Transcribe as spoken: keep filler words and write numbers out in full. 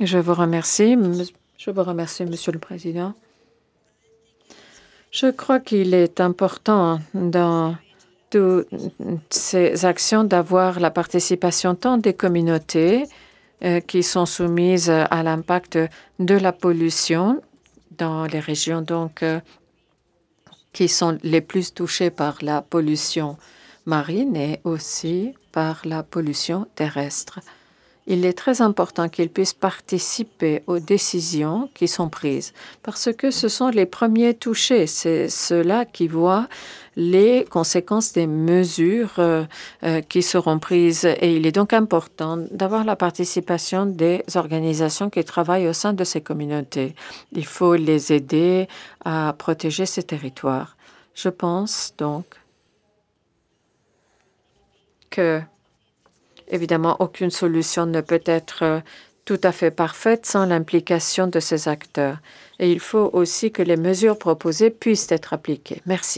Je vous remercie. Je vous remercie, Monsieur le Président. Je crois qu'il est important dans toutes ces actions d'avoir la participation tant des communautés euh, qui sont soumises à l'impact de la pollution dans les régions donc euh, qui sont les plus touchées par la pollution marine et aussi par la pollution terrestre. Il est très important qu'ils puissent participer aux décisions qui sont prises parce que ce sont les premiers touchés. C'est ceux-là qui voient les conséquences des mesures euh, euh, qui seront prises. Et il est donc important d'avoir la participation des organisations qui travaillent au sein de ces communautés. Il faut les aider à protéger ces territoires. Je pense donc que évidemment, aucune solution ne peut être euh, tout à fait parfaite sans l'implication de ces acteurs. Et il faut aussi que les mesures proposées puissent être appliquées. Merci.